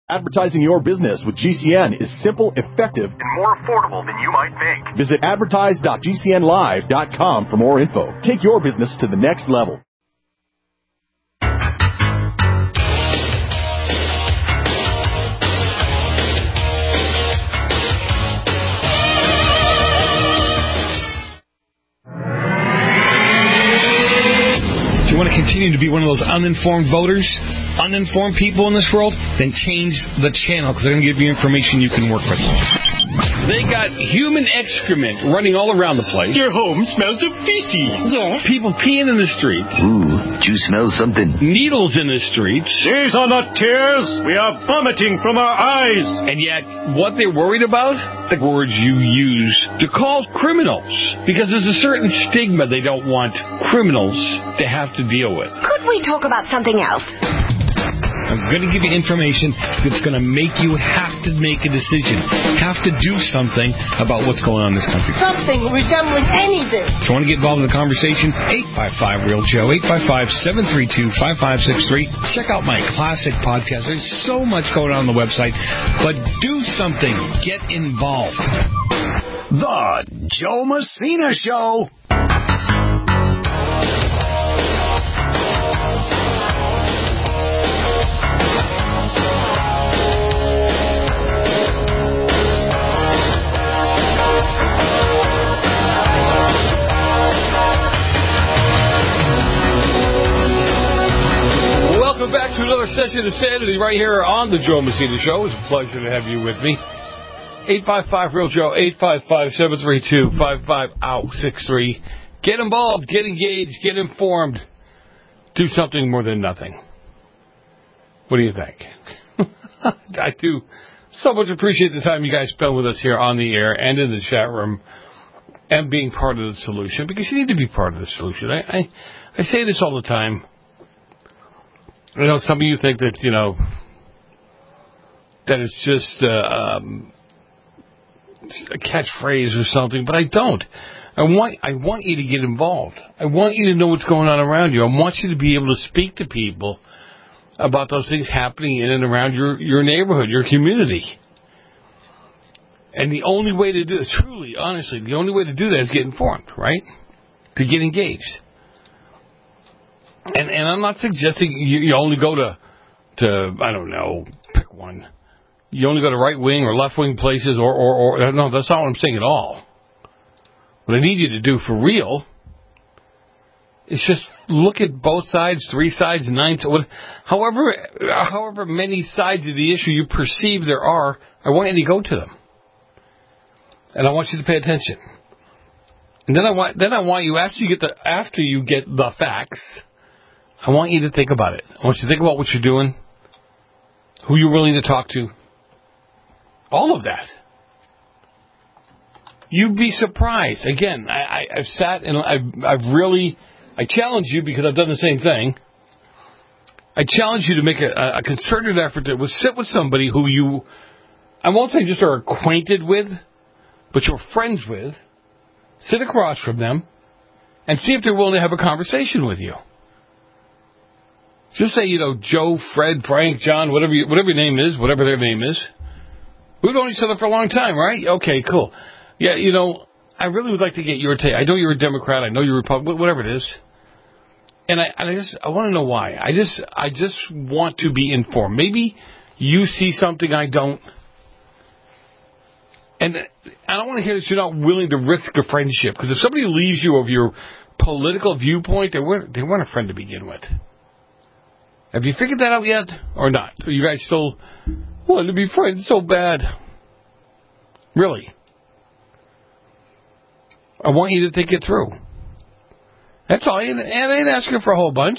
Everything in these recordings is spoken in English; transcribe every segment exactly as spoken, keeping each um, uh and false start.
Advertising your business with G C N is simple, effective, and more affordable than you might think. Visit advertise dot g c n live dot com for more info. Take your business to the next level. Do you want to continue to be one of those uninformed voters, uninformed people in this world? Then change the channel, because they're going to give you information you can work with. They got human excrement running all around the place. Your home smells of feces. Yes. People peeing in the streets. Ooh, do you smell something? Needles in the streets. These are not tears. We are vomiting from our eyes. And yet, what they're worried about? The words you use to call criminals. Because there's a certain stigma they don't want criminals to have to deal with. Could we talk about something else? I'm going to give you information that's going to make you have to make a decision, have to do something about what's going on in this country. Something resembling anything. If you want to get involved in the conversation, eight five five, real Joe, eight five five, seven three two, five five six three. Check out my classic podcast. There's so much going on on the website, but do something. Get involved. The Joe Messina Show. Welcome back to another session of Sanity right here on the Joe Messina Show. It's a pleasure to have you with me. eight five five, real Joe, eight five five, seven three two, five five six three. Get involved, get engaged, get informed. Do something more than nothing. What do you think? I do so much appreciate the time you guys spend with us here on the air and in the chat room and being part of the solution, because you need to be part of the solution. I, I, I say this all the time. I know some of you think that, you know, that it's just uh, um, a catchphrase or something, but I don't. I want I want you to get involved. I want you to know what's going on around you. I want you to be able to speak to people about those things happening in and around your, your neighborhood, your community. And the only way to do it, truly, honestly, the only way to do that is get informed, right? To get engaged. And and I'm not suggesting you, you only go to, to, I don't know, pick one. You only go to right wing or left wing places, or, or, or, no, that's not what I'm saying at all. What I need you to do for real is just look at both sides, three sides, nine, however, however many sides of the issue you perceive there are, I want you to go to them. And I want you to pay attention. And then I want, then I want you, after you get the, after you get the facts, I want you to think about it. I want you to think about what you're doing, who you're willing to talk to, all of that. You'd be surprised. Again, I, I, I've sat and I've, I've really, I challenge you because I've done the same thing. I challenge you to make a, a concerted effort to sit with somebody who you, I won't say just are acquainted with, but you're friends with. Sit across from them and see if they're willing to have a conversation with you. Just say, you know, Joe, Fred, Frank, John, whatever you, whatever your name is, whatever their name is. We've known each other for a long time, right? Okay, cool. Yeah, you know, I really would like to get your take. I know you're a Democrat. I know you're a Republican, whatever it is. And I, and I just, I want to know why. I just, I just want to be informed. Maybe you see something I don't. And I don't want to hear that you're not willing to risk a friendship. Because if somebody leaves you of your political viewpoint, they weren't, they weren't a friend to begin with. Have you figured that out yet? Or not? Are you guys still want to be friends so bad? Really? I want you to think it through. That's all. And I ain't asking for a whole bunch.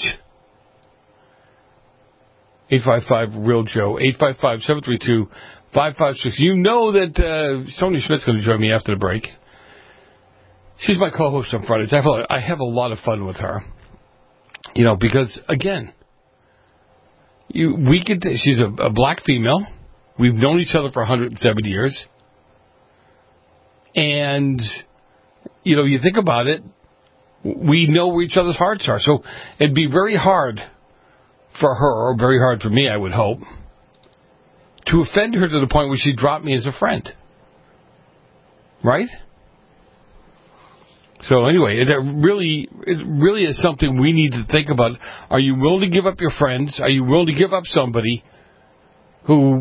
eight five five, real Joe. eight five five, seven three two, five five six. You know that uh, Sonia Schmidt's going to join me after the break. She's my co-host on Fridays. I have, a, I have a lot of fun with her. You know, because, again, you we could. She's a, a black female. We've known each other for one hundred seven years. And, you know, you think about it, we know where each other's hearts are. So it'd be very hard for her, or very hard for me, I would hope, to offend her to the point where she dropped me as a friend. Right? So anyway, it really, it really is something we need to think about. Are you willing to give up your friends? Are you willing to give up somebody who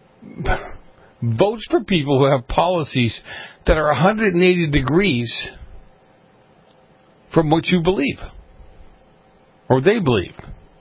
votes for people who have policies that are one hundred eighty degrees from what you believe or they believe?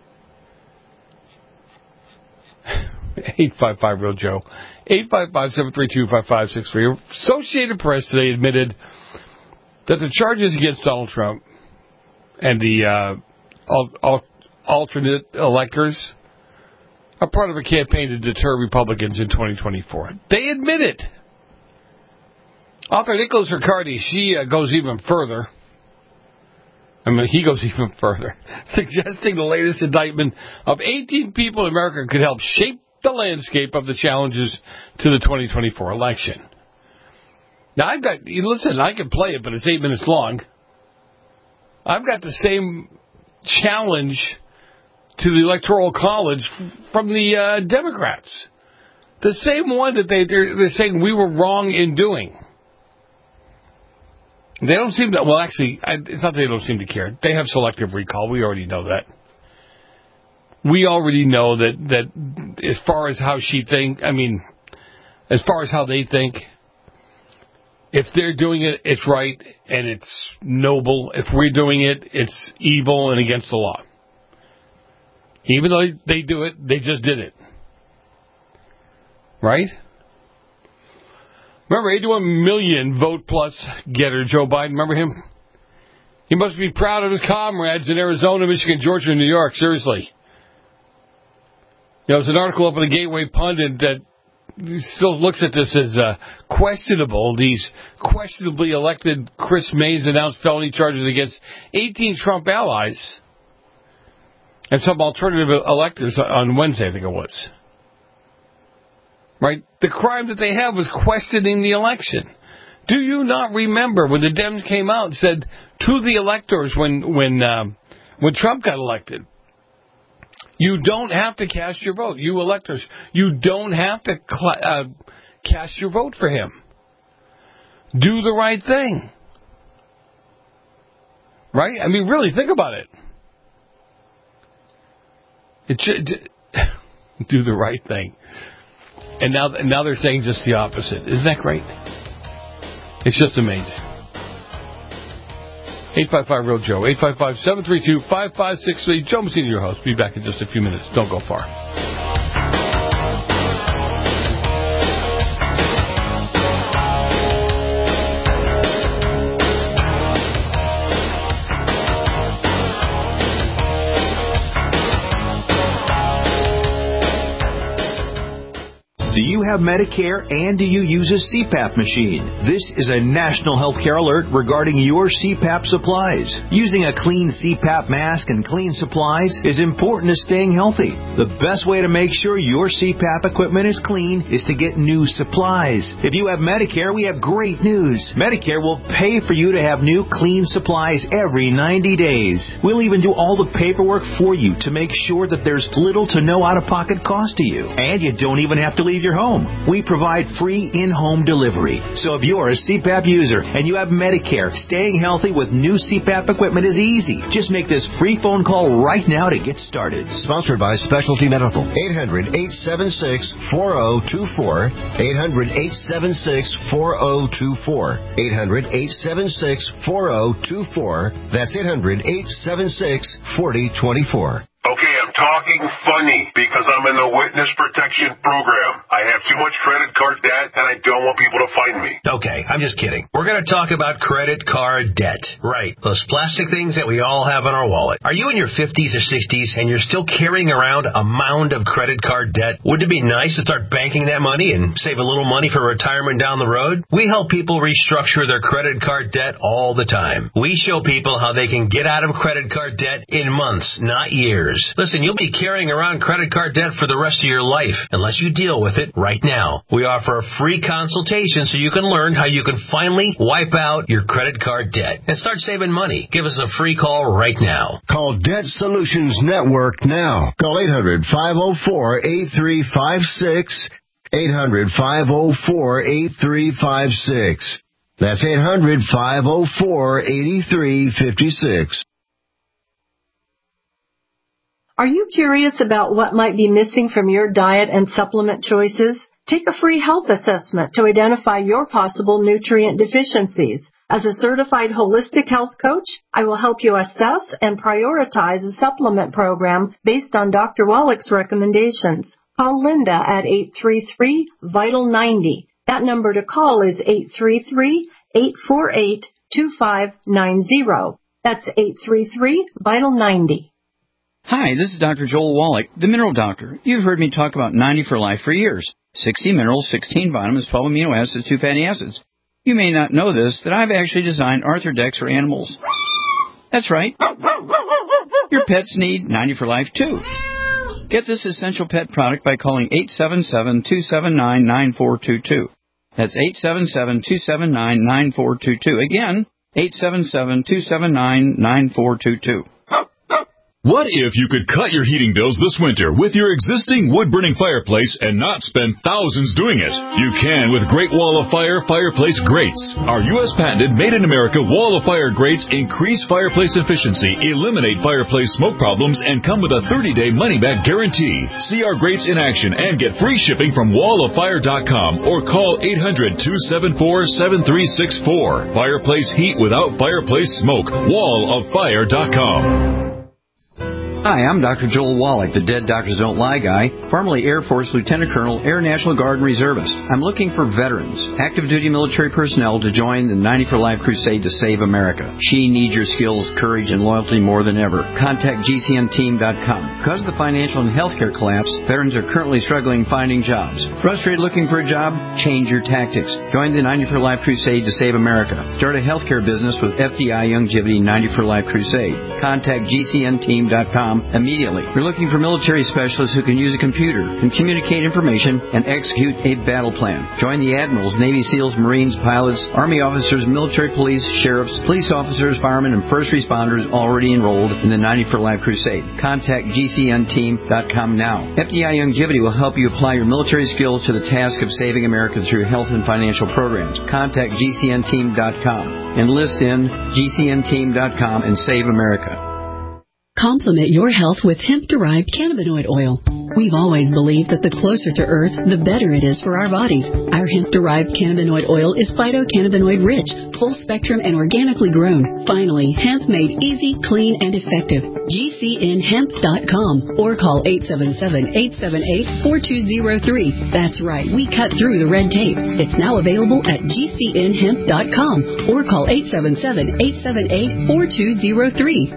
eight five five real Joe. eight five five, seven three two, five five six three. Associated Press today admitted that the charges against Donald Trump and the uh, al- al- alternate electors are part of a campaign to deter Republicans in twenty twenty-four. They admit it. Author Nicholas Riccardi, she uh, goes even further. I mean, he goes even further, suggesting the latest indictment of eighteen people in America could help shape the landscape of the challenges to the twenty twenty-four election. Now, I've got, listen, I can play it, but it's eight minutes long. I've got the same challenge to the Electoral College from the uh, Democrats. The same one that they, they're, they're saying we were wrong in doing. They don't seem to, well, actually, it's not that they don't seem to care. They have selective recall. We already know that. We already know that, that as far as how she think, I mean, as far as how they think, if they're doing it, it's right and it's noble. If we're doing it, it's evil and against the law. Even though they do it, they just did it. Right? Remember, eighty-one million vote plus getter Joe Biden. Remember him? He must be proud of his comrades in Arizona, Michigan, Georgia, and New York. Seriously. You know, there's an article up in the Gateway Pundit that still looks at this as uh, questionable. These questionably elected Chris Mays announced felony charges against eighteen Trump allies and some alternative electors on Wednesday, I think it was. Right? The crime that they have was questioning the election. Do you not remember when the Dems came out and said to the electors when when um, when Trump got elected, you don't have to cast your vote. You electors, you don't have to cl- uh, cast your vote for him. Do the right thing. Right? I mean, really, think about it. It should, do the right thing. And now, now they're saying just the opposite. Isn't that great? It's just amazing. eight five five real Joe. eight five five, seven three two, five five six three. Joe Messina, your host. Be back in just a few minutes. Don't go far. Do you have Medicare and do you use a C PAP machine? This is a national healthcare alert regarding your C PAP supplies. Using a clean C PAP mask and clean supplies is important to staying healthy. The best way to make sure your C PAP equipment is clean is to get new supplies. If you have Medicare, we have great news. Medicare will pay for you to have new clean supplies every ninety days. We'll even do all the paperwork for you to make sure that there's little to no out-of-pocket cost to you. And you don't even have to leave your home. We provide free in-home delivery. So if you're a C PAP user and you have Medicare, staying healthy with new C PAP equipment is easy. Just make this free phone call right now to get started. Sponsored by Specialty Medical. eight hundred, eight seven six, four zero two four. eight hundred, eight seven six, four zero two four. eight hundred, eight seven six, four zero two four. That's eight hundred, eight seven six, four zero two four. Okay, I'm talking funny because I'm in the witness protection program. I have too much credit card debt and I don't want people to find me. Okay, I'm just kidding. We're going to talk about credit card debt. Right, those plastic things that we all have in our wallet. Are you in your fifties or sixties and you're still carrying around a mound of credit card debt? Wouldn't it be nice to start banking that money and save a little money for retirement down the road? We help people restructure their credit card debt all the time. We show people how they can get out of credit card debt in months, not years. Listen, you'll be carrying around credit card debt for the rest of your life unless you deal with it right now. We offer a free consultation so you can learn how you can finally wipe out your credit card debt and start saving money. Give us a free call right now. Call Debt Solutions Network now. Call eight hundred, five oh four, eight three five six. eight hundred, five oh four, eight three five six. That's eight hundred, five oh four, eight three five six. Are you curious about what might be missing from your diet and supplement choices? Take a free health assessment to identify your possible nutrient deficiencies. As a certified holistic health coach, I will help you assess and prioritize a supplement program based on Doctor Wallach's recommendations. Call Linda at eight three three, vital ninety. That number to call is eight three three, eight four eight, two five nine zero. That's eight three three, vital ninety. Hi, this is Doctor Joel Wallach, the Mineral Doctor. You've heard me talk about ninety for Life for years. sixty minerals, sixteen vitamins, twelve amino acids, two fatty acids. You may not know this, that I've actually designed Arthrodex for animals. That's right. Your pets need ninety for Life, too. Get this essential pet product by calling eight seven seven, two seven nine, nine four two two. That's eight seven seven, two seven nine, nine four two two. Again, eight seven seven, two seven nine, nine four two two. What if you could cut your heating bills this winter with your existing wood-burning fireplace and not spend thousands doing it? You can with Great Wall of Fire Fireplace Grates. Our U S patented made-in-America Wall of Fire grates increase fireplace efficiency, eliminate fireplace smoke problems, and come with a thirty-day money-back guarantee. See our grates in action and get free shipping from wall of fire dot com or call eight hundred, two seven four, seven three six four. Fireplace heat without fireplace smoke. wall of fire dot com. Hi, I'm Doctor Joel Wallach, the Dead Doctors Don't Lie guy, formerly Air Force Lieutenant Colonel, Air National Guard and Reservist. I'm looking for veterans, active duty military personnel to join the ninety for Life crusade to save America. She needs your skills, courage, and loyalty more than ever. Contact G C N team dot com. Because of the financial and healthcare collapse, veterans are currently struggling finding jobs. Frustrated looking for a job? Change your tactics. Join the ninety for Life crusade to save America. Start a healthcare business with F D I Longevity ninety for Life crusade. Contact G C N team dot com immediately. We're looking for military specialists who can use a computer, can communicate information, and execute a battle plan. Join the admirals, Navy SEALs, Marines, pilots, Army officers, military police, sheriffs, police officers, firemen, and first responders already enrolled in the ninety for Life crusade. Contact G C N team dot com now. F D I Longevity will help you apply your military skills to the task of saving America through health and financial programs. Contact G C N team dot com. Enlist in G C N team dot com and save America. Complement your health with hemp-derived cannabinoid oil. We've always believed that the closer to Earth, the better it is for our bodies. Our hemp-derived cannabinoid oil is phytocannabinoid-rich, full-spectrum, and organically grown. Finally, hemp made easy, clean, and effective. G C N hemp dot com or call eight seven seven, eight seven eight, four two zero three. That's right, we cut through the red tape. It's now available at G C N hemp dot com or call eight seven seven, eight seven eight, four two zero three.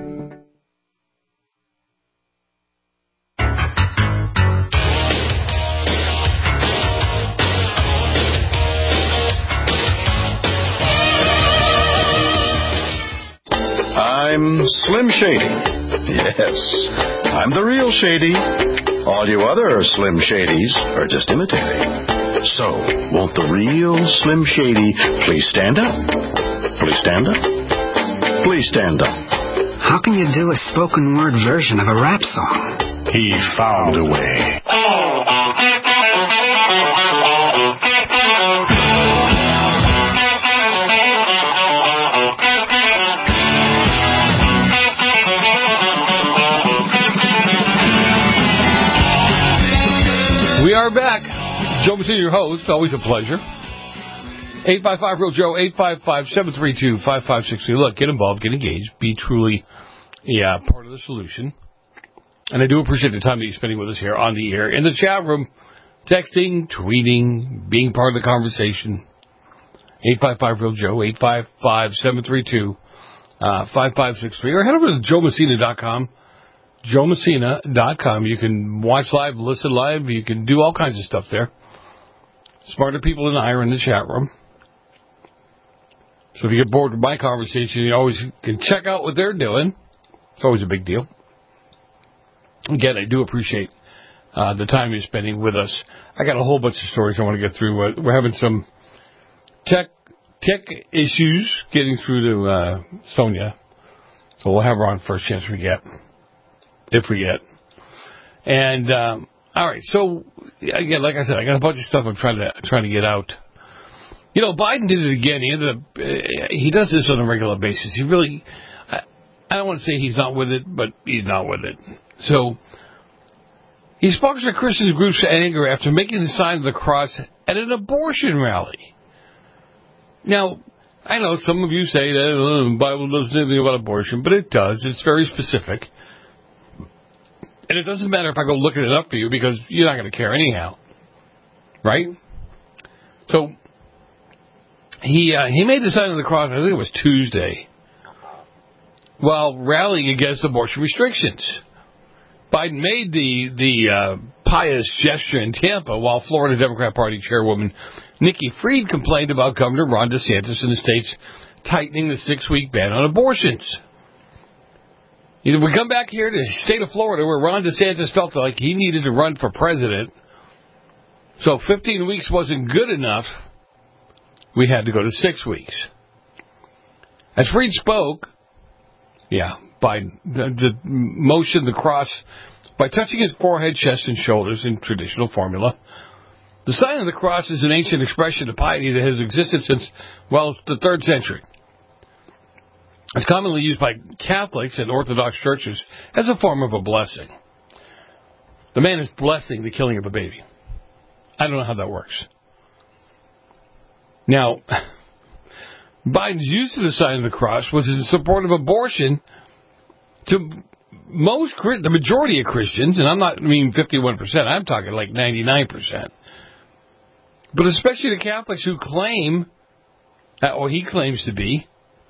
I'm Slim Shady. Yes, I'm the real Shady. All you other Slim Shadys are just imitating. So, won't the real Slim Shady please stand up? Please stand up? Please stand up. How can you do a spoken word version of a rap song? He found a way. We are back. Joe Messina, your host. Always a pleasure. eight five five, real Joe, eight five five, seven three two, five five six three. Look, get involved, get engaged, be truly yeah, part of the solution. And I do appreciate the time that you're spending with us here on the air, in the chat room, texting, tweeting, being part of the conversation. eight five five, real Joe, eight five five, seven three two, five five six three. Or head over to joe messina dot com. joe messina dot com. You can watch live, listen live. You can do all kinds of stuff there. Smarter people than I are in the chat room. So if you get bored with my conversation, you always can check out what they're doing. It's always a big deal. Again, I do appreciate uh, the time you're spending with us. I got a whole bunch of stories I want to get through. Uh, we're having some tech tech issues getting through to uh, Sonia. So we'll have her on first chance we get. If we get. And um, All right, so, again, like I said, I got a bunch of stuff I'm trying to trying to get out. You know, Biden did it again. He ended up, uh, he does this on a regular basis. He really, I, I don't want to say he's not with it, but he's not with it. So, he sparks a Christian group's anger after making the sign of the cross at an abortion rally. Now, I know some of you say that oh, the Bible doesn't say anything about abortion, but it does. It's very specific. And it doesn't matter if I go looking it up for you because you're not going to care anyhow. Right? So, he uh, he made the sign of the cross, I think it was Tuesday, while rallying against abortion restrictions. Biden made the, the uh, pious gesture in Tampa while Florida Democrat Party Chairwoman Nikki Fried complained about Governor Ron DeSantis and the state's tightening the six-week ban on abortions. We come back here to the state of Florida where Ron DeSantis felt like he needed to run for president, so fifteen weeks wasn't good enough. We had to go to six weeks. As Fried spoke, yeah, Biden the, the motion the cross by touching his forehead, chest, and shoulders in traditional formula. The sign of the cross is an ancient expression of piety that has existed since, well, the third century. It's commonly used by Catholics and Orthodox churches as a form of a blessing. The man is blessing the killing of a baby. I don't know how that works. Now, Biden's use of the sign of the cross was in support of abortion to most, the majority of Christians, and I'm not I mean fifty-one percent, I'm talking like ninety-nine percent. But especially the Catholics who claim, or he claims to be.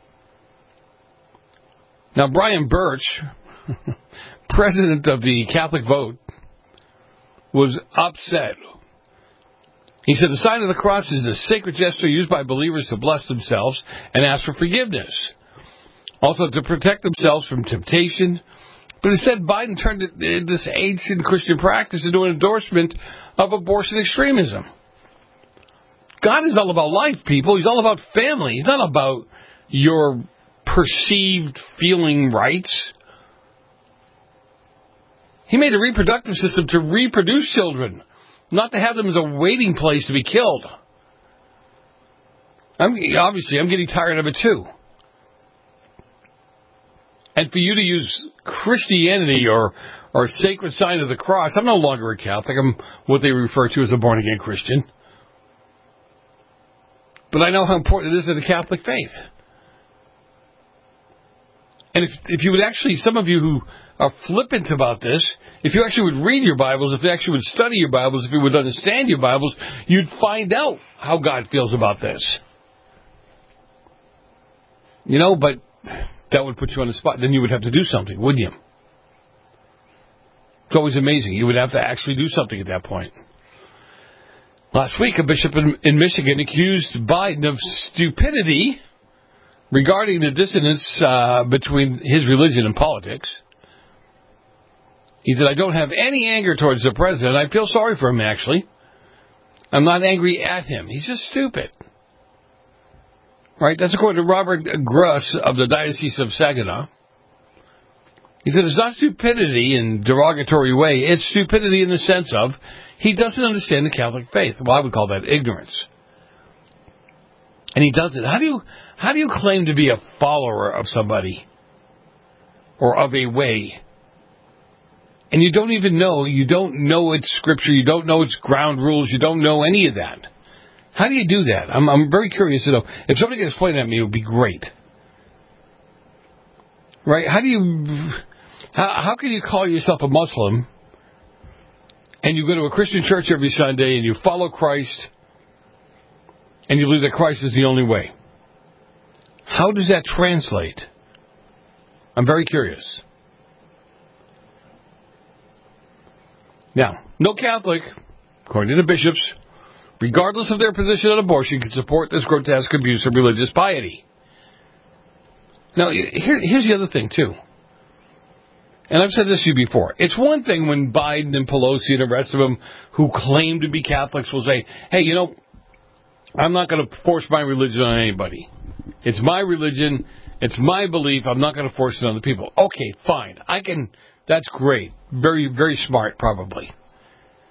Now, Brian Birch, president of the Catholic Vote, was upset. He said the sign of the cross is a sacred gesture used by believers to bless themselves and ask for forgiveness. Also to protect themselves from temptation. But instead, Biden turned this ancient Christian practice into an endorsement of abortion extremism. God is all about life, people. He's all about family. He's not about your perceived feeling rights. He made a reproductive system to reproduce children, not to have them as a waiting place to be killed. I'm, obviously, I'm getting tired of it too. And for you to use Christianity or or sacred sign of the cross, I'm no longer a Catholic. I'm what they refer to as a born-again Christian. But I know how important it is in the Catholic faith. And if if you would actually, some of you who are flippant about this, if you actually would read your Bibles, if you actually would study your Bibles, if you would understand your Bibles, you'd find out how God feels about this. You know, but that would put you on the spot. Then you would have to do something, wouldn't you? It's always amazing. You would have to actually do something at that point. Last week, a bishop in, in Michigan accused Biden of stupidity regarding the dissonance uh, between his religion and politics. He said, I don't have any anger towards the president. I feel sorry for him, actually. I'm not angry at him. He's just stupid. Right? That's according to Robert Gruss of the Diocese of Saginaw. He said, it's not stupidity in a derogatory way. It's stupidity in the sense of he doesn't understand the Catholic faith. Well, I would call that ignorance. And he does it. How do you, how do you claim to be a follower of somebody or of a way? And you don't even know, you don't know its scripture, you don't know its ground rules, you don't know any of that. How do you do that? I'm, I'm very curious to know. If somebody can explain that to me, it would be great. Right? How do you, how, how can you call yourself a Muslim and you go to a Christian church every Sunday and you follow Christ and you believe that Christ is the only way? How does that translate? I'm very curious. Now, no Catholic, according to the bishops, regardless of their position on abortion, can support this grotesque abuse of religious piety. Now, here, here's the other thing, too. And I've said this to you before. It's one thing when Biden and Pelosi and the rest of them who claim to be Catholics will say, hey, you know, I'm not going to force my religion on anybody. It's my religion. It's my belief. I'm not going to force it on the people. Okay, fine. I can... That's great. Very, very smart, probably.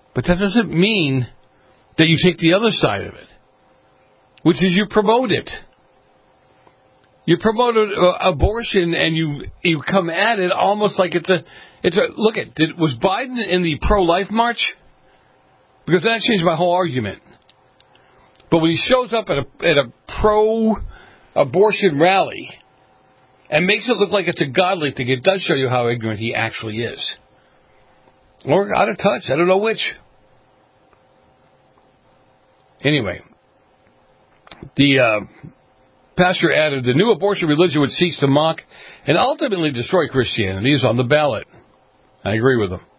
But that doesn't mean that you take the other side of it, which is you promote it. You promote uh, abortion, and you you come at it almost like it's a it's a look at did was Biden in the pro-life march? Because that changed my whole argument. But when he shows up at a at a pro-abortion rally and makes it look like it's a godly thing, it does show you how ignorant he actually is, or out of touch. I don't know which. Anyway, the uh, pastor added, the new abortion religion which seeks to mock and ultimately destroy Christianity is on the ballot. I agree with him.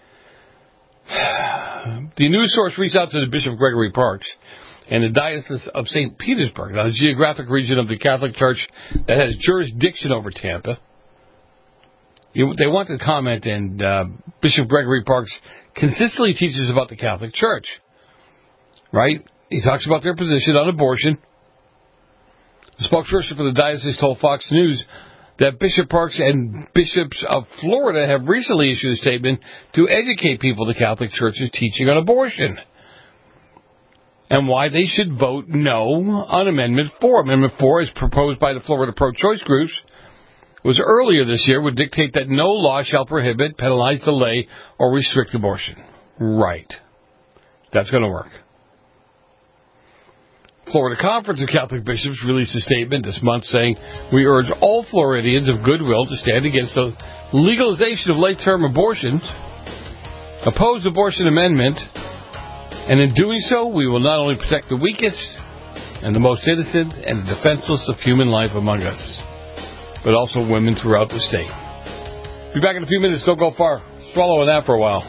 The news source reached out to the Bishop Gregory Parks and the Diocese of Saint Petersburg, now the geographic region of the Catholic Church that has jurisdiction over Tampa. They want to comment, and uh, Bishop Gregory Parks consistently teaches about the Catholic Church, right? He talks about their position on abortion. The spokesperson for the diocese told Fox News that Bishop Parks and bishops of Florida have recently issued a statement to educate people the Catholic Church's teaching on abortion and why they should vote no on Amendment four. Amendment four, as proposed by the Florida pro-choice groups, was earlier this year, would dictate that no law shall prohibit, penalize, delay, or restrict abortion. Right. That's going to work. Florida Conference of Catholic Bishops released a statement this month saying, we urge all Floridians of goodwill to stand against the legalization of late-term abortions, oppose the abortion amendment, and in doing so, we will not only protect the weakest and the most innocent and the defenseless of human life among us, but also women throughout the state. Be back in a few minutes. Don't go far. Swallow on that for a while.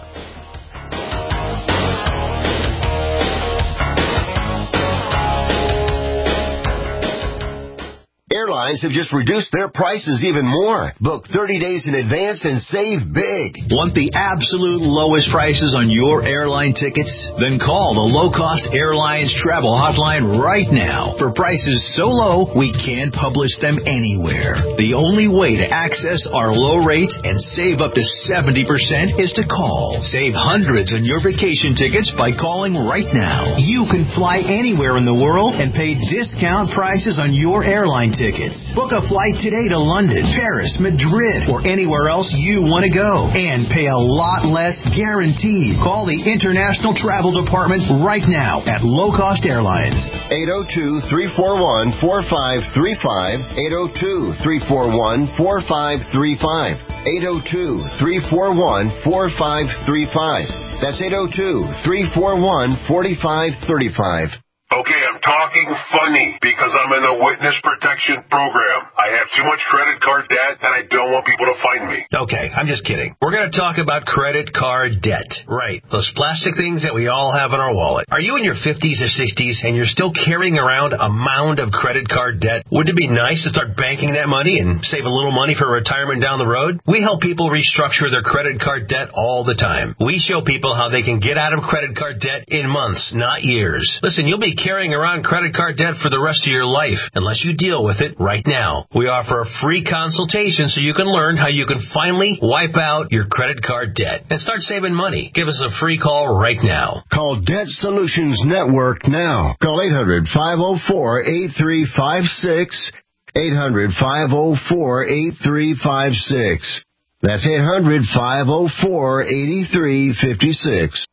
Airlines have just reduced their prices even more. Book thirty days in advance and save big. Want the absolute lowest prices on your airline tickets? Then call the Low Cost Airlines Travel Hotline right now. For prices so low, we can't publish them anywhere. The only way to access our low rates and save up to seventy percent is to call. Save hundreds on your vacation tickets by calling right now. You can fly anywhere in the world and pay discount prices on your airline tickets. Book a flight today to London, Paris, Madrid, or anywhere else you want to go. And pay a lot less guaranteed. Call the International Travel Department right now at Low Cost Airlines. eight oh two, three four one, four five three five. eight oh two, three four one, four five three five. eight oh two, three four one, four five three five. That's eight oh two, three four one, four five three five. Okay, I'm talking funny because I'm in the witness protection program. I have too much credit card debt and I don't want people to find me. Okay, I'm just kidding. We're going to talk about credit card debt. Right. Those plastic things that we all have in our wallet. Are you in your fifties or sixties and you're still carrying around a mound of credit card debt? Wouldn't it be nice to start banking that money and save a little money for retirement down the road? We help people restructure their credit card debt all the time. We show people how they can get out of credit card debt in months, not years. Listen, you'll be carrying around credit card debt for the rest of your life unless you deal with it right now. We offer a free consultation so you can learn how you can finally wipe out your credit card debt and start saving money. Give us a free call right now. Call Debt Solutions Network now. Call eight hundred, five oh four, eight three five six. eight hundred, five oh four, eight three five six. That's eight hundred, five oh four, eight three five six.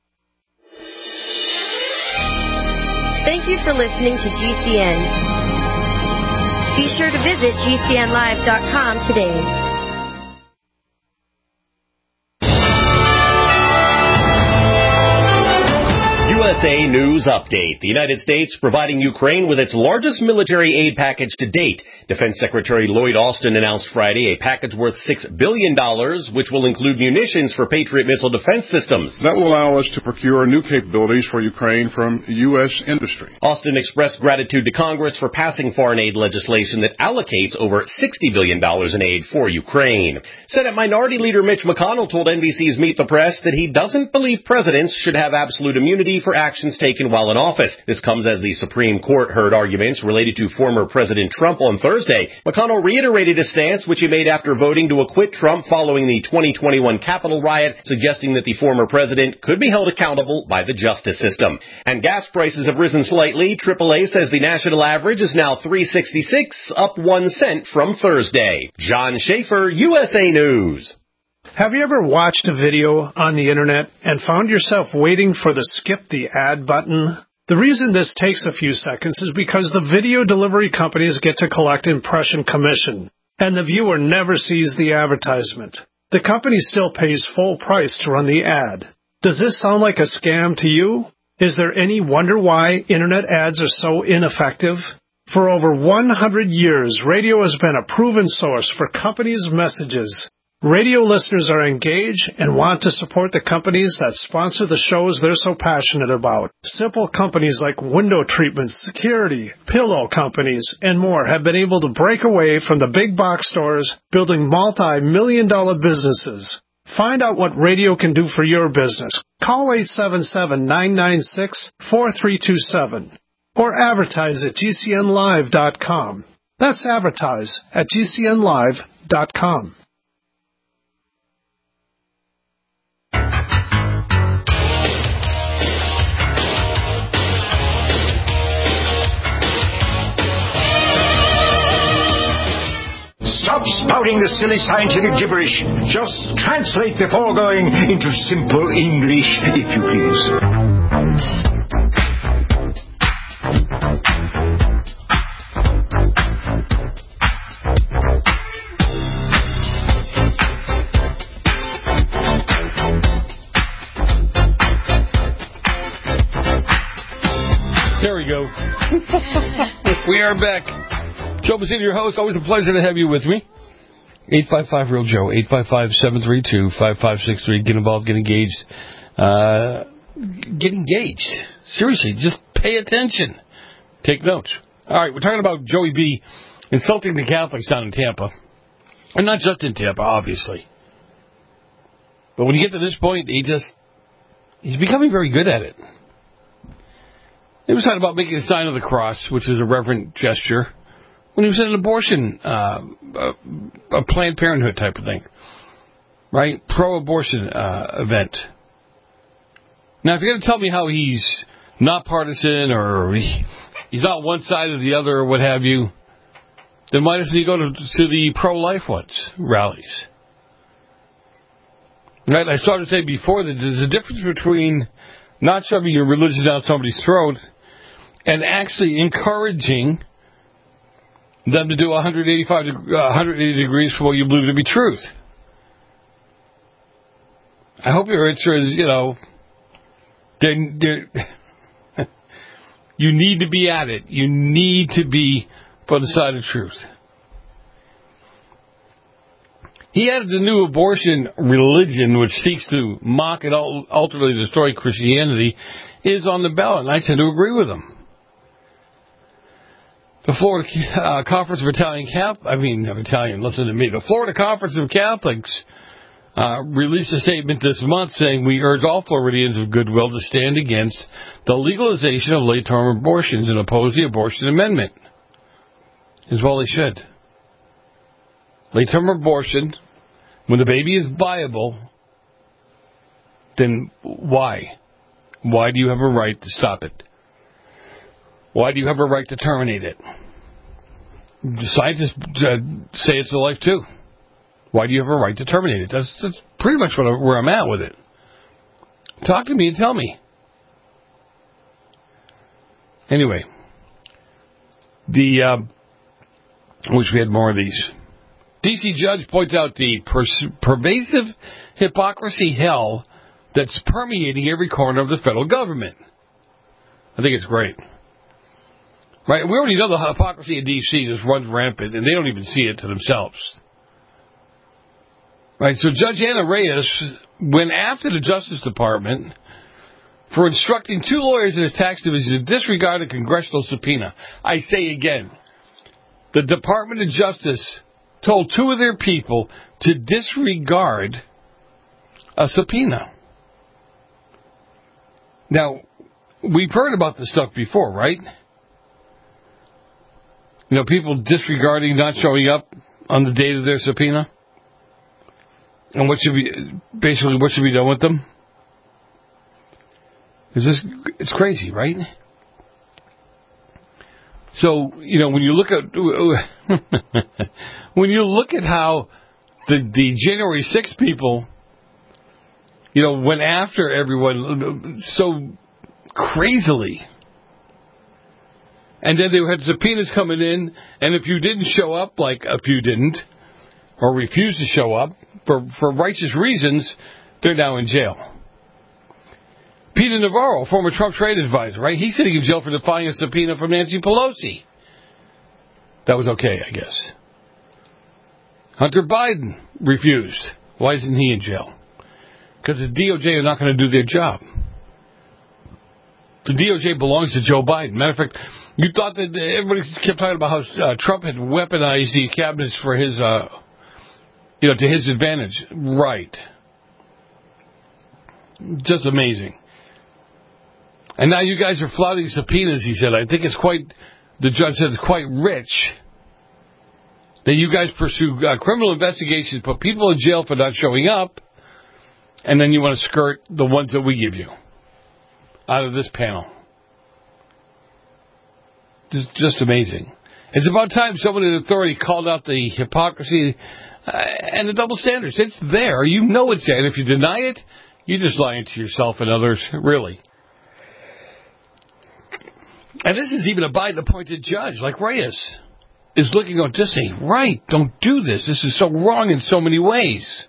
Thank you for listening to G C N. Be sure to visit G C N live dot com today. U S A News Update. The United States providing Ukraine with its largest military aid package to date. Defense Secretary Lloyd Austin announced Friday a package worth six billion dollars, which will include munitions for Patriot missile defense systems. That will allow us to procure new capabilities for Ukraine from U S industry. Austin expressed gratitude to Congress for passing foreign aid legislation that allocates over sixty billion dollars in aid for Ukraine. Senate Minority Leader Mitch McConnell told N B C's Meet the Press that he doesn't believe presidents should have absolute immunity for acts actions taken while in office. This comes as the Supreme Court heard arguments related to former President Trump on Thursday. McConnell reiterated his stance, which he made after voting to acquit Trump following the twenty twenty-one Capitol riot, suggesting that the former president could be held accountable by the justice system. And gas prices have risen slightly. triple A says the national average is now three sixty-six, up one cent from Thursday. John Schaefer, U S A News. Have you ever watched a video on the internet and found yourself waiting for the skip the ad button? The reason this takes a few seconds is because the video delivery companies get to collect impression commission, and the viewer never sees the advertisement. The company still pays full price to run the ad. Does this sound like a scam to you? Is there any wonder why internet ads are so ineffective? For over one hundred years, radio has been a proven source for companies' messages. Radio listeners are engaged and want to support the companies that sponsor the shows they're so passionate about. Simple companies like window treatments, security, pillow companies, and more have been able to break away from the big box stores, building multi-million dollar businesses. Find out what radio can do for your business. Call eight seven seven, nine nine six, four three two seven or advertise at G C N live dot com. That's advertise at G C N live dot com. Stop spouting the silly scientific gibberish. Just translate before going into simple English, if you please. There we go. We are back. Joe Messina, your host. Always a pleasure to have you with me. eight five five, real Joe. eight five five, seven three two, five five six three. Get involved, get engaged. Uh, get engaged. Seriously, just pay attention. Take notes. All right, we're talking about Joey B. insulting the Catholics down in Tampa. And not just in Tampa, obviously. But when you get to this point, he just, he's becoming very good at it. He was talking about making a sign of the cross, which is a reverent gesture, when he was at an abortion, uh, a, a Planned Parenthood type of thing, right? Pro-abortion uh, event. Now, if you're going to tell me how he's not partisan or he, he's not one side or the other or what have you, then why doesn't he go to, to the pro-life ones, rallies? Right? I started to say before that there's a difference between not shoving your religion down somebody's throat and actually encouraging them to do one hundred eighty-five, one hundred eighty degrees for what you believe to be truth. I hope your answer is, you know, they're, they're, you need to be at it. You need to be for the side of truth. He added the new abortion religion, which seeks to mock and ultimately destroy Christianity, is on the ballot, and I tend to agree with him. The Florida uh, Conference of Italian Catholics, I mean, Italian, listen to me. The Florida Conference of Catholics uh, released a statement this month saying, we urge all Floridians of goodwill to stand against the legalization of late-term abortions and oppose the abortion amendment. As well they should. Late-term abortion, when the baby is viable, then why? Why do you have a right to stop it? Why do you have a right to terminate it? Scientists uh, say it's a life too. Why do you have a right to terminate it? That's, that's pretty much what I, where I'm at with it. Talk to me and tell me. Anyway, the uh, wish we had more of these. D C judge points out the pers- pervasive hypocrisy hell that's permeating every corner of the federal government. I think it's great. Right? We already know the hypocrisy in D C just runs rampant, and they don't even see it to themselves. Right? So Judge Anna Reyes went after the Justice Department for instructing two lawyers in his tax division to disregard a congressional subpoena. I say again, the Department of Justice told two of their people to disregard a subpoena. Now, we've heard about this stuff before, right? You know, people disregarding, not showing up on the date of their subpoena. And what should be, basically, what should be done with them? It's just, it's crazy, right? So, you know, when you look at, when you look at how the, the January sixth people, you know, went after everyone so crazily. And then they had subpoenas coming in, and if you didn't show up, like a few didn't, or refused to show up for, for righteous reasons, they're now in jail. Peter Navarro, former Trump trade advisor, right? He's sitting in jail for defying a subpoena from Nancy Pelosi. That was okay, I guess. Hunter Biden refused. Why isn't he in jail? Because the D O J are not going to do their job. The D O J belongs to Joe Biden. Matter of fact, you thought that everybody kept talking about how uh, Trump had weaponized the cabinets for his, uh, you know, to his advantage. Right. Just amazing. And now you guys are flouting subpoenas, he said. I think it's quite, the judge said it's quite rich that you guys pursue uh, criminal investigations, put people in jail for not showing up, and then you want to skirt the ones that we give you out of this panel. Just, just amazing. It's about time someone in authority called out the hypocrisy uh, and the double standards. It's there. You know it's there. And if you deny it, you're just lying to yourself and others, really. And this is even a Biden-appointed judge, like Reyes, is looking on this ain't right. Don't do this. This is so wrong in so many ways.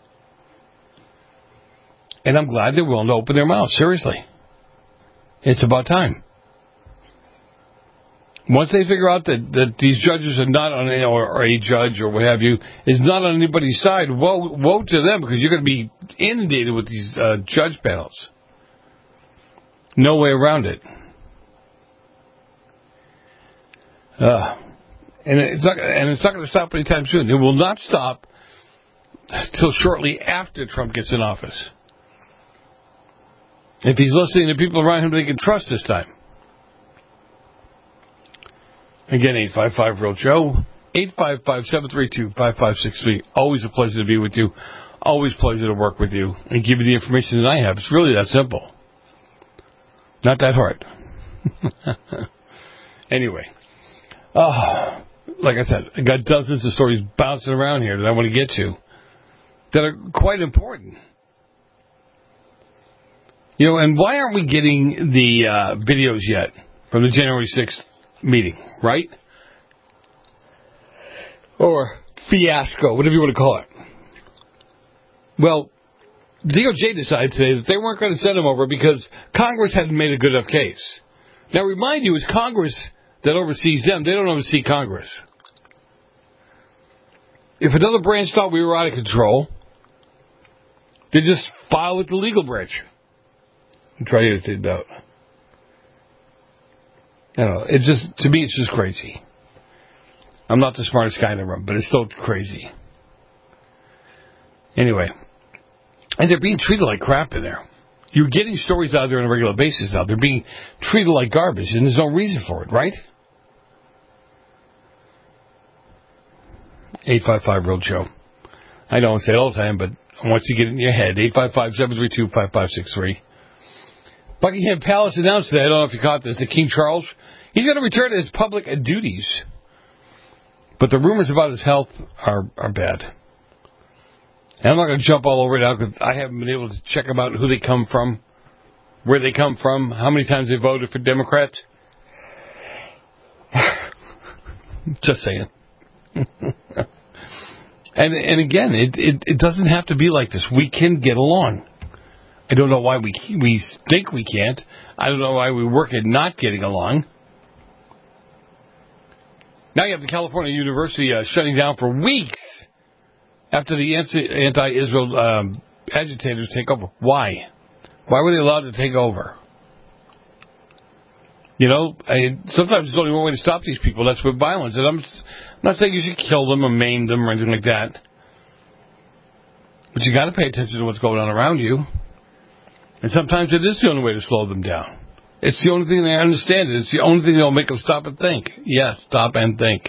And I'm glad they're willing to open their mouths. Seriously. It's about time. Once they figure out that, that these judges are not on, or, or a judge or what have you, is not on anybody's side, woe, woe to them, because you're going to be inundated with these uh, judge panels. No way around it. Uh, and it's not, and it's not going to stop anytime soon. It will not stop till shortly after Trump gets in office. If he's listening to people around him they can trust this time. Again, eight five five real Joe, eight five five, seven three two, five five six three. Always a pleasure to be with you. Always a pleasure to work with you and give you the information that I have. It's really that simple. Not that hard. Anyway. Uh, like I said, I got dozens of stories bouncing around here that I want to get to that are quite important. You know, and why aren't we getting the uh, videos yet from the January sixth meeting, right? Or fiasco, whatever you want to call it. Well, D O J decided today that they weren't going to send them over because Congress hadn't made a good enough case. Now, remind you, it's Congress that oversees them. They don't oversee Congress. If another branch thought we were out of control, they just file with the legal branch and try to get it out. You know, it just, to me, it's just crazy. I'm not the smartest guy in the room, but it's still crazy. Anyway, and they're being treated like crap in there. You're getting stories out there on a regular basis now. They're being treated like garbage, and there's no reason for it, right? eight five five real Joe. I don't say it all the time, but once you get it in your head, eight five five, seven three two, five five six three. Buckingham Palace announced today, I don't know if you caught this, that King Charles, he's going to return to his public duties. But the rumors about his health are, are bad. And I'm not going to jump all over it now because I haven't been able to check them out, who they come from, where they come from, how many times they voted for Democrats. Just saying. and and again, it, it it doesn't have to be like this. We can get along. I don't know why we we think we can't. I don't know why we work at not getting along. Now you have the California University uh, shutting down for weeks after the anti-Israel um, agitators take over. Why? Why were they allowed to take over? You know, I, sometimes there's only one way to stop these people. That's with violence. And I'm, I'm not saying you should kill them or maim them or anything like that. But you got to pay attention to what's going on around you. And sometimes it is the only way to slow them down. It's the only thing they understand. It's the only thing that'll make them stop and think. Yes, stop and think.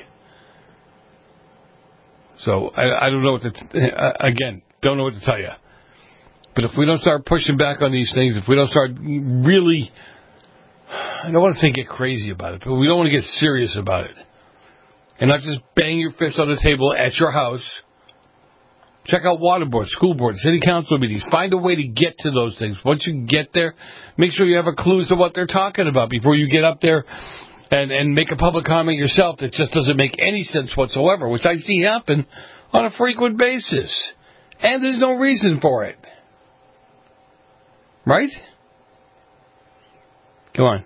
So, I, I don't know what to, t- again, don't know what to tell you. But if we don't start pushing back on these things, if we don't start really, I don't want to say get crazy about it, but we don't want to get serious about it. And not just bang your fist on the table at your house. Check out water board, school board, city council meetings. Find a way to get to those things. Once you get there, make sure you have a clue as to what they're talking about before you get up there and, and make a public comment yourself that just doesn't make any sense whatsoever, which I see happen on a frequent basis. And there's no reason for it. Right? Come on.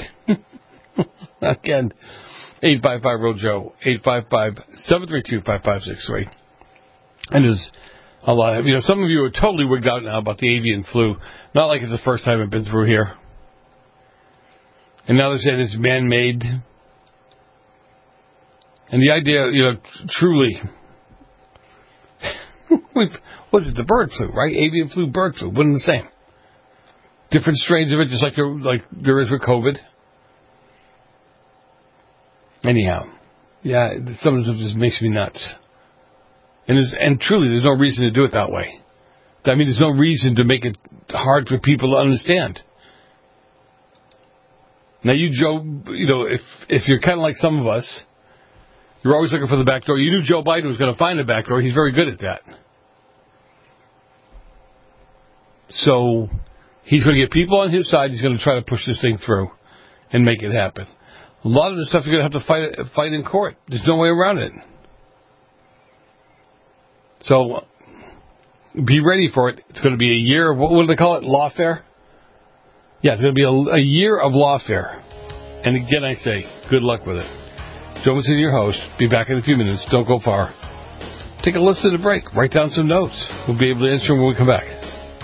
Again, eight five five, real Joe, eight five five, seven three two, five five six three. And there's a lot of, you know, some of you are totally wigged out now about the avian flu. Not like it's the first time I've been through here. And now they're saying it's man-made. And the idea, you know, truly, we've, what is it, the bird flu, right? Avian flu, bird flu, one and the same. Different strains of it, just like there, like there is with COVID. Anyhow, yeah, some of this stuff just makes me nuts. And, and truly, there's no reason to do it that way. I mean, there's no reason to make it hard for people to understand. Now, you, Joe, you know, if if you're kind of like some of us, you're always looking for the back door. You knew Joe Biden was going to find the back door. He's very good at that. So, he's going to get people on his side. He's going to try to push this thing through and make it happen. A lot of this stuff you're going to have to fight fight in court. There's no way around it. So, be ready for it. It's going to be a year of, what do they call it, lawfare? Yeah, it's going to be a, a year of lawfare. And again, I say, good luck with it. Joe Massini, your host. Be back in a few minutes. Don't go far. Take a listen to the break. Write down some notes. We'll be able to answer them when we come back.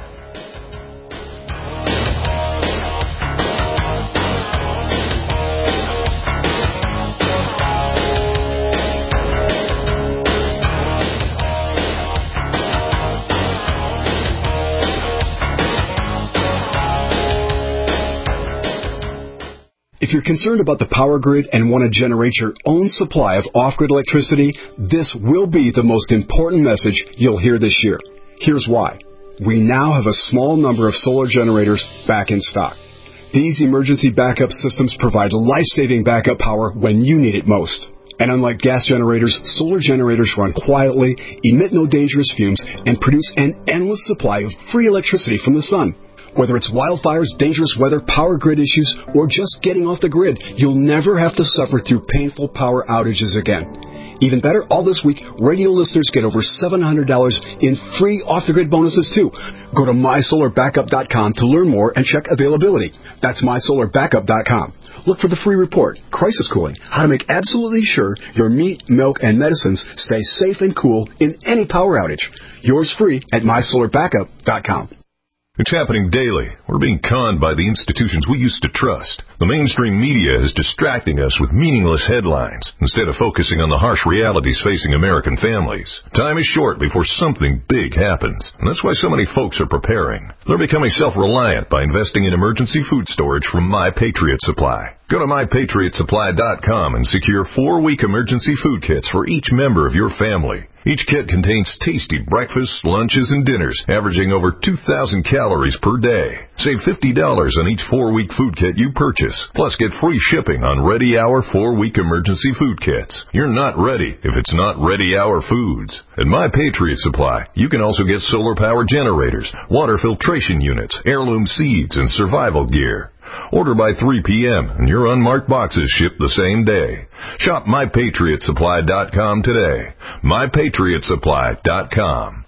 If you're concerned about the power grid and want to generate your own supply of off-grid electricity, this will be the most important message you'll hear this year. Here's why. We now have a small number of solar generators back in stock. These emergency backup systems provide life-saving backup power when you need it most. And unlike gas generators, solar generators run quietly, emit no dangerous fumes, and produce an endless supply of free electricity from the sun. Whether it's wildfires, dangerous weather, power grid issues, or just getting off the grid, you'll never have to suffer through painful power outages again. Even better, all this week, radio listeners get over seven hundred dollars in free off-the-grid bonuses, too. Go to my solar backup dot com to learn more and check availability. That's my solar backup dot com. Look for the free report, Crisis Cooling, how to make absolutely sure your meat, milk, and medicines stay safe and cool in any power outage. Yours free at my solar backup dot com. It's happening daily. We're being conned by the institutions we used to trust. The mainstream media is distracting us with meaningless headlines instead of focusing on the harsh realities facing American families. Time is short before something big happens, and that's why so many folks are preparing. They're becoming self-reliant by investing in emergency food storage from My Patriot Supply. Go to my patriot supply dot com and secure four-week emergency food kits for each member of your family. Each kit contains tasty breakfasts, lunches, and dinners, averaging over two thousand calories per day. Save fifty dollars on each four-week food kit you purchase. Plus, get free shipping on Ready Hour four-week emergency food kits. You're not ready if it's not Ready Hour foods. At My Patriot Supply, you can also get solar power generators, water filtration units, heirloom seeds, and survival gear. Order by three p.m. and your unmarked boxes ship the same day. Shop my patriot supply dot com today. my patriot supply dot com.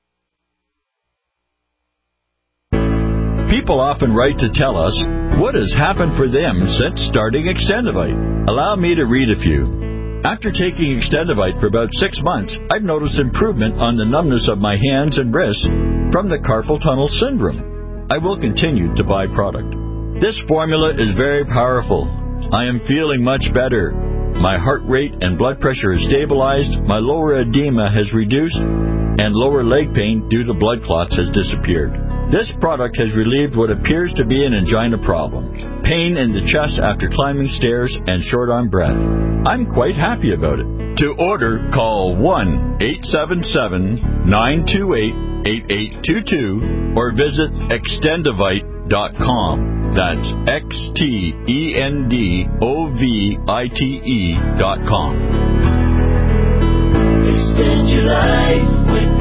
People often write to tell us what has happened for them since starting Extendivite. Allow me to read a few. After taking Extendivite for about six months, I've noticed improvement on the numbness of my hands and wrists from the carpal tunnel syndrome. I will continue to buy product. This formula is very powerful. I am feeling much better. My heart rate and blood pressure is stabilized, my lower edema has reduced, and lower leg pain due to blood clots has disappeared. This product has relieved what appears to be an angina problem. pain in the chest after climbing stairs, and short on breath. I'm quite happy about it. To order, call one eight seven seven, nine two eight, eight eight two two or visit extendovite dot com. That's X T E N D O V I T E dot com. Extend your life with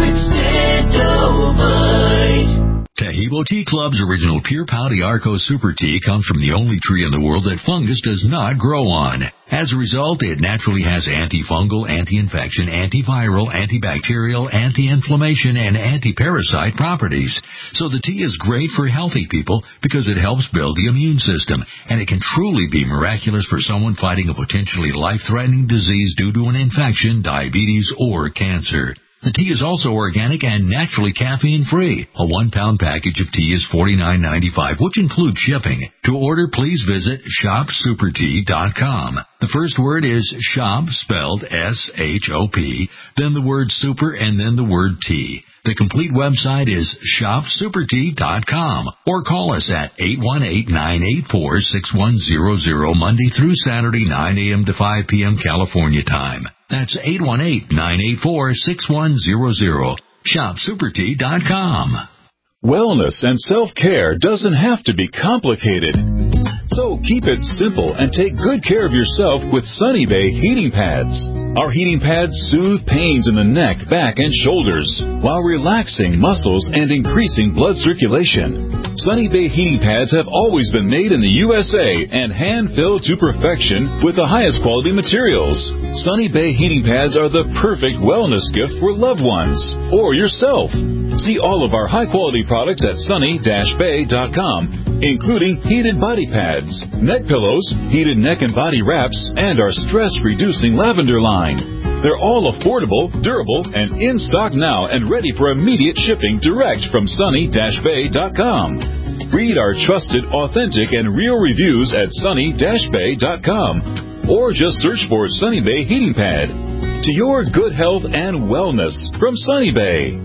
Extendovite. Taheebo Tea Club's original Pure Pau Arco Super Tea comes from the only tree in the world that fungus does not grow on. As a result, it naturally has antifungal, anti-infection, antiviral, antibacterial, anti-inflammation, and anti-parasite properties. So the tea is great for healthy people because it helps build the immune system, and it can truly be miraculous for someone fighting a potentially life-threatening disease due to an infection, diabetes, or cancer. The tea is also organic and naturally caffeine-free. A one-pound package of tea is forty-nine ninety-five, which includes shipping. To order, please visit shop super tea dot com. The first word is shop, spelled S H O P, then the word super, and then the word tea. The complete website is shop super tea dot com, or call us at eight one eight, nine eight four, six one zero zero Monday through Saturday, nine a.m. to five p.m. California time. That's eight one eight, nine eight four, six one zero zero. shop super tea dot com. Wellness and self-care doesn't have to be complicated. So keep it simple and take good care of yourself with Sunny Bay heating pads. Our heating pads soothe pains in the neck, back, and shoulders while relaxing muscles and increasing blood circulation. Sunny Bay heating pads have always been made in the U S A and hand-filled to perfection with the highest quality materials. Sunny Bay heating pads are the perfect wellness gift for loved ones or yourself. See all of our high-quality products at sunny dash bay dot com, including heated body pads, neck pillows, heated neck and body wraps, and our stress-reducing lavender line. They're all affordable, durable, and in stock now and ready for immediate shipping direct from sunny dash bay dot com. Read our trusted, authentic, and real reviews at sunny dash bay dot com, or just search for Sunny Bay Heating Pad. To your good health and wellness from Sunny Bay.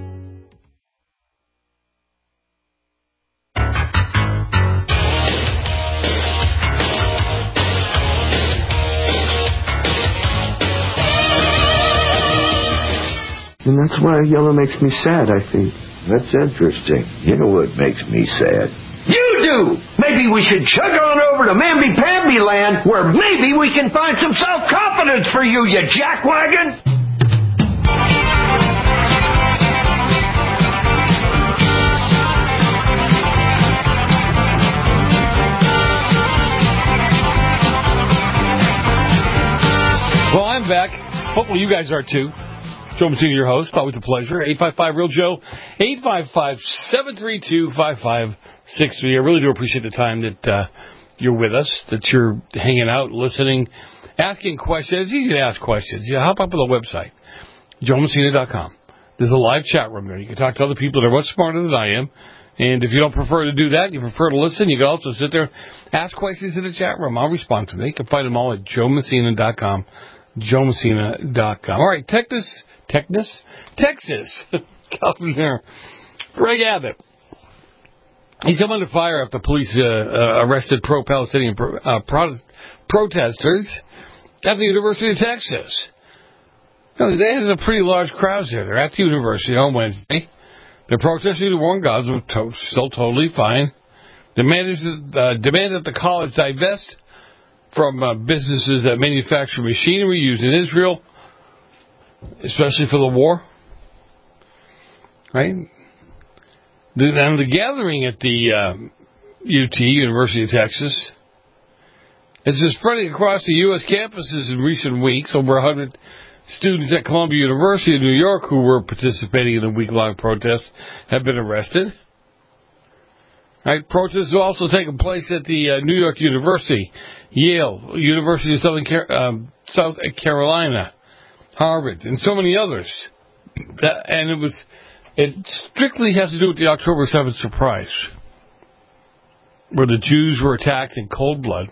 And that's why yellow makes me sad, I think. That's interesting. You know what makes me sad? You do! Maybe we should chug on over to Mamby-Pamby land, where maybe we can find some self-confidence for you, you jackwagon! Well, I'm back. Hopefully you guys are too. Joe Messina, your host. Always a pleasure. eight five five, real Joe. eight five five, seven three two, five five six three. I really do appreciate the time that uh, you're with us, that you're hanging out, listening, asking questions. It's easy to ask questions. You hop up on the website, joe messina dot com. There's a live chat room there. You can talk to other people that are much smarter than I am. And if you don't prefer to do that, you prefer to listen, you can also sit there, ask questions in the chat room. I'll respond to them. You can find them all at joe messina dot com. joe messina dot com. All right, Texas, Texas, Texas, Governor Greg Abbott. He's come under fire after police uh, uh, arrested pro-Palestinian pro- uh, pro- protesters at the University of Texas. You know, they had a pretty large crowd there. They're at the university on Wednesday. They're protesting the war on Gaza, which is to- still totally fine. Demanded, uh, demanded that the college divest from uh, businesses that manufacture machinery used in Israel, especially for the war. Right? The, and the gathering at the uh, U T, University of Texas, has been spreading across the U S campuses in recent weeks. Over one hundred students at Columbia University in New York who were participating in the week-long protest have been arrested. Right? Protests have also taken place at the uh, New York University, Yale, University of Southern Car- um, South Carolina, Harvard, and so many others. That, and it was it strictly has to do with the October seventh surprise, where the Jews were attacked in cold blood,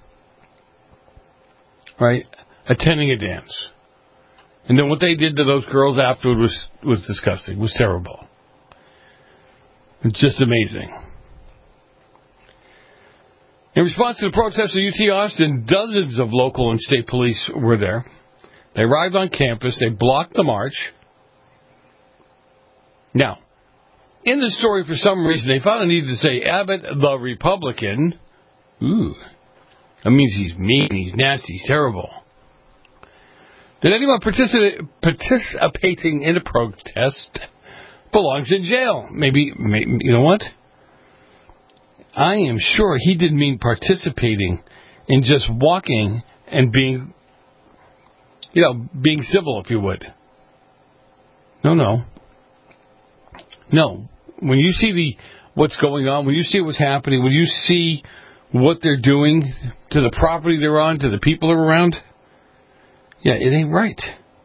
right, attending a dance. And then what they did to those girls afterward was, was disgusting, was terrible. It's just amazing. In response to the protests at U T Austin, dozens of local and state police were there. They arrived on campus. They blocked the march. Now, in the story, for some reason, they found a need to say Abbott, the Republican. Ooh, that means he's mean, he's nasty, he's terrible. That anyone partici- participating in a protest belongs in jail. Maybe, maybe, you know what? I am sure he didn't mean participating in just walking and being, you know, being civil, if you would. No, no. No. When you see the what's going on, when you see what's happening, when you see what they're doing to the property they're on, to the people they're around, yeah, it ain't right.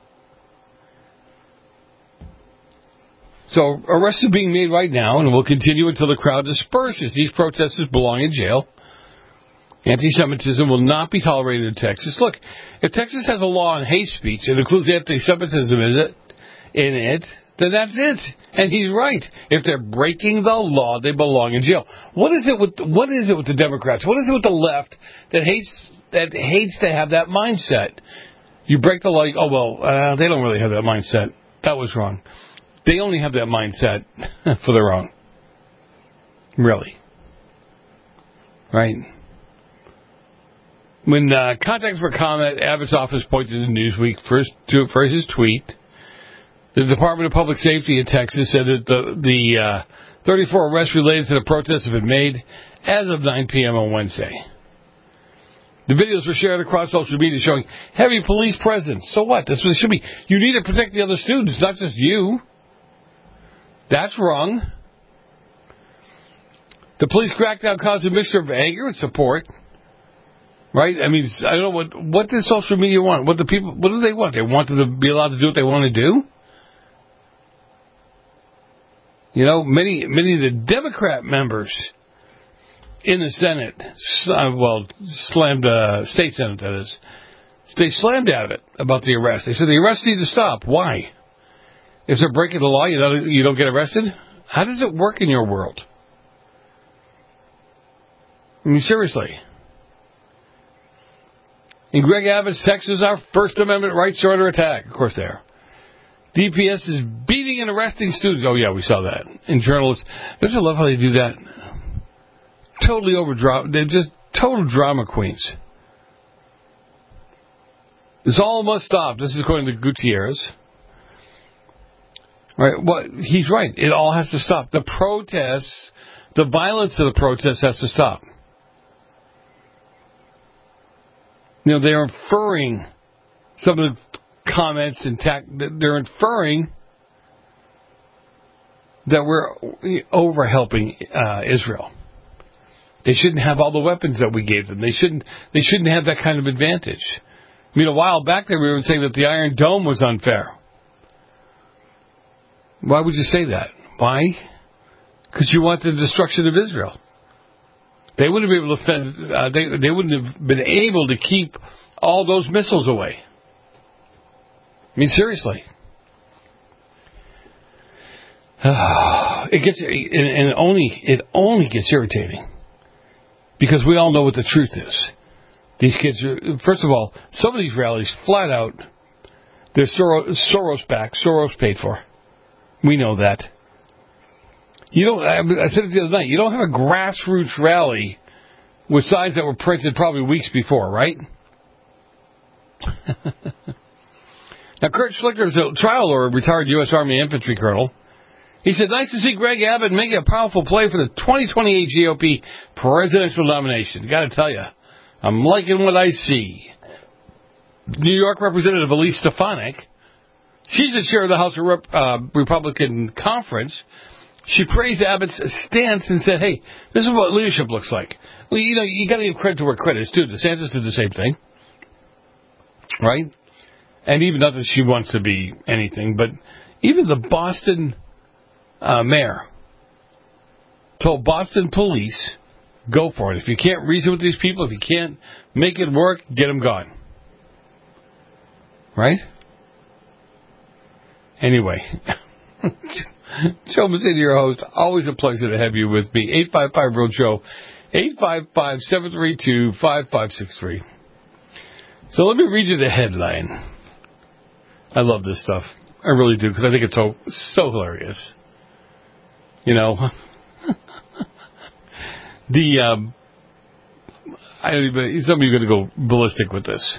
So arrests are being made right now and will continue until the crowd disperses. These protesters belong in jail. Anti-Semitism will not be tolerated in Texas. Look, if Texas has a law on hate speech and includes anti-Semitism in it, in it, then that's it. And he's right. If they're breaking the law, they belong in jail. What is it with what is it with the Democrats? What is it with the left that hates that hates to have that mindset? You break the law, you, oh well, uh, they don't really have that mindset. That was wrong. They only have that mindset for their own. Really. Right? When uh, contacts were comment, Abbott's office pointed to Newsweek first to, for his tweet. The Department of Public Safety in Texas said that the, the uh, thirty-four arrests related to the protests have been made as of nine p.m. on Wednesday. The videos were shared across social media showing heavy police presence. So what? That's what it should be. You need to protect the other students, not just you. That's wrong. The police crackdown caused a mixture of anger and support. Right? I mean, I don't know what what does social media want? What the people? What do they want? They want them to be allowed to do what they want to do. You know, many many of the Democrat members in the Senate, uh, well, slammed uh, state Senate that is, they slammed at it about the arrest. They said the arrests need to stop. Why? If they're breaking the law, you don't, you don't get arrested? How does it work in your world? I mean, seriously. In Greg Abbott's Texas, our First Amendment rights are under attack. Of course they are. D P S is beating and arresting students. Oh, yeah, we saw that. In journalists. Don't you love how they do that? Totally over drama. They're just total drama queens. This all must stop. This is according to Gutierrez. Right? What he's right. It all has to stop. The protests, the violence of the protests has to stop. You know, they're inferring some of the comments and tac- they're inferring that we're over helping uh, Israel. They shouldn't have all the weapons that we gave them. They shouldn't. They shouldn't have that kind of advantage. I mean, a while back there we were saying that the Iron Dome was unfair. Why would you say that? Why? Because you want the destruction of Israel. They wouldn't be able to defend. Uh, they they wouldn't have been able to keep all those missiles away. I mean, seriously. It gets and, and only it only gets irritating. Because we all know what the truth is. These kids are, first of all, some of these rallies, flat out, they're Soros, Soros back, Soros paid for. We know that. You don't, I said it the other night, you don't have a grassroots rally with signs that were printed probably weeks before, right? Now, Kurt Schlichter is a trial lawyer, retired U S Army infantry colonel. He said, nice to see Greg Abbott make a powerful play for the twenty twenty-eight G O P presidential nomination. Got to tell you, I'm liking what I see. New York Representative Elise Stefanik, she's the chair of the House Rep, uh, Republican Conference. She praised Abbott's stance and said, hey, this is what leadership looks like. Well, you know, you got to give credit to where credit is due. DeSantis did the same thing. Right? And even not that she wants to be anything, but even the Boston Uh, mayor told Boston police, go for it. If you can't reason with these people, if you can't make it work, get them gone. Right? Anyway, Joe Mazzini, your host. Always a pleasure to have you with me. eight five five, real Joe. eight five five, seven three two, five five six three. So let me read you the headline. I love this stuff. I really do, because I think it's so, so hilarious. You know, the, um, I don't even, some of you are going to go ballistic with this.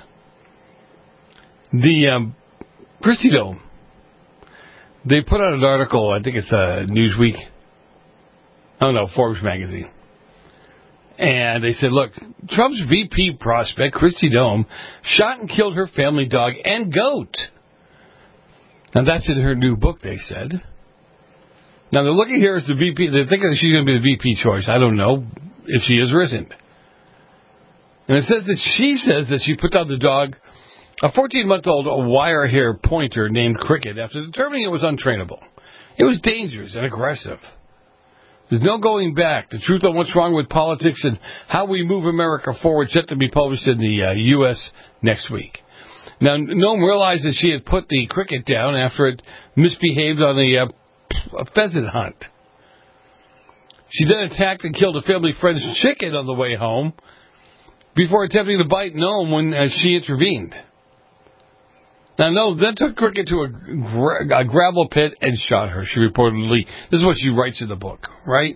The, um, Christie Dome, they put out an article, I think it's uh, Newsweek, oh no, Forbes magazine. And they said, look, Trump's V P prospect, Christie Dome, shot and killed her family dog and goat. Now, that's in her new book, they said. Now, they're looking here as the V P. They're thinking she's going to be the V P choice. I don't know if she is or isn't. And it says that she says that she put down the dog, a fourteen-month-old wire hair pointer named Cricket, after determining it was untrainable. It was dangerous and aggressive. There's no going back. The truth on what's wrong with politics and how we move America forward set to be published in the uh, U S next week. Now, Noam realized that she had put the Cricket down after it misbehaved on the uh, pheasant hunt. She then attacked and killed a family friend's chicken on the way home before attempting to bite Noam when uh, she intervened. Now, no, then took Cricket to a, gra- a gravel pit and shot her, she reportedly. This is what she writes in the book, right?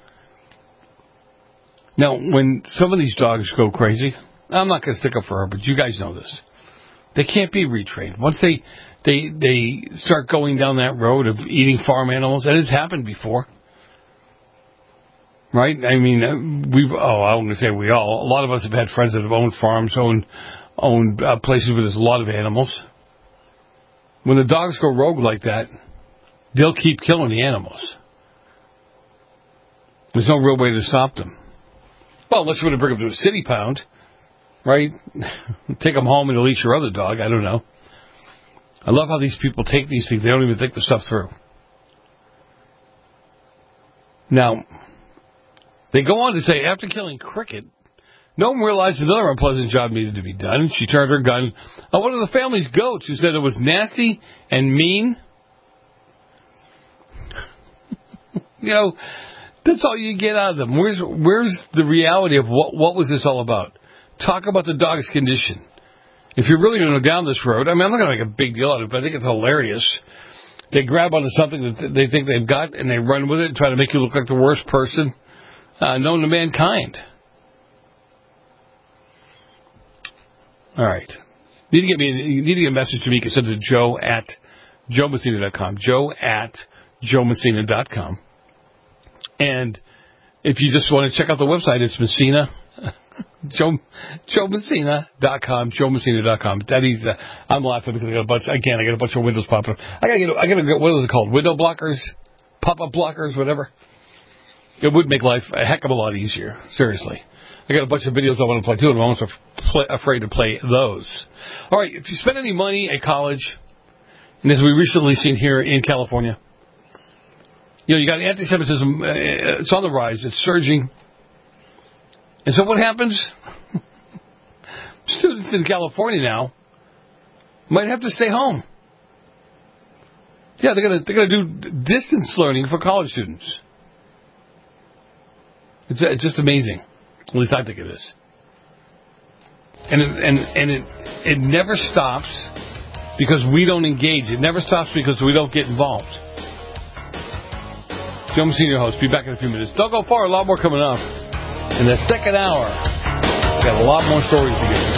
Now, when some of these dogs go crazy, I'm not going to stick up for her, but you guys know this. They can't be retrained. Once they, they, they start going down that road of eating farm animals, and it's happened before, right? I mean, we've, oh, I'm going to say we all, a lot of us have had friends that have owned farms, owned, owned uh, places where there's a lot of animals. When the dogs go rogue like that, they'll keep killing the animals. There's no real way to stop them. Well, unless you want to bring them to a city pound, right? Take them home and release your other dog. I don't know. I love how these people take these things. They don't even think the stuff through. Now, they go on to say, after killing Cricket, Noam realized another unpleasant job needed to be done. She turned her gun on one of the family's goats, who said it was nasty and mean. You know, that's all you get out of them. Where's where's the reality of what what was this all about? Talk about the dog's condition. If you're really going to go down this road, I mean, I'm not going to make a big deal out of it, but I think it's hilarious. They grab onto something that they think they've got, and they run with it and try to make you look like the worst person uh, known to mankind. All right. You need to get me. You need to get a message to me. You can send it to Joe at Joe Messina dot com. Joe at Joe Messina dot com. And if you just want to check out the website, it's Messina. Joe Joe Messina dot com. Joe Messina dot com. That is, uh, I'm laughing because I got a bunch. Again, I got a bunch of windows popping up. I gotta get. I gotta get. What is it called? Window blockers, pop-up blockers, whatever. It would make life a heck of a lot easier. Seriously. I got a bunch of videos I want to play too, and I'm also afraid to play those. All right, if you spend any money at college, and as we recently seen here in California, you know, you got anti-Semitism. It's on the rise. It's surging. And so what happens? Students in California now might have to stay home. Yeah, they're gonna they're gonna do distance learning for college students. It's it's just amazing. At least I think it is. And it, and and it it never stops because we don't engage. It never stops because we don't get involved. Joe Messina, your host. Be back in a few minutes. Don't go far. A lot more coming up in the second hour. Got a lot more stories to get to.